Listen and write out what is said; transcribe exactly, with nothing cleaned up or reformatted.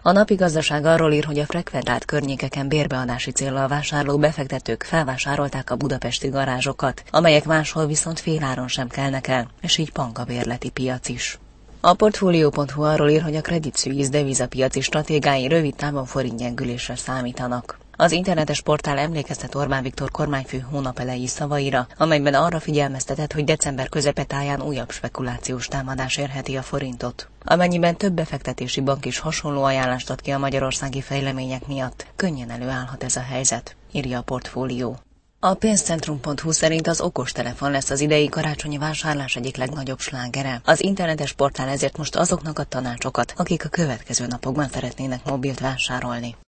A Napi Gazdaság arról ír, hogy a frekventált környékeken bérbeadási céllal vásárló befektetők felvásárolták a budapesti garázsokat, amelyek máshol viszont féláron sem kelnek el, és így pank a bérleti piac is. A Portfolio pont hu arról ír, hogy a Credit Suisse devizapiaci stratégái rövid távon forintgyengülésre számítanak. Az internetes portál emlékeztet Orbán Viktor kormányfő hónapeleji szavaira, amelyben arra figyelmeztetett, hogy december közepetáján újabb spekulációs támadás érheti a forintot. Amennyiben több befektetési bank is hasonló ajánlást ad ki a magyarországi fejlemények miatt, könnyen előállhat ez a helyzet, írja a Portfolio. A pénzcentrum pont hu szerint az okostelefon lesz az idei karácsonyi vásárlás egyik legnagyobb slágere. Az internetes portál ezért most azoknak ad tanácsokat, akik a következő napokban szeretnének mobilt vásárolni.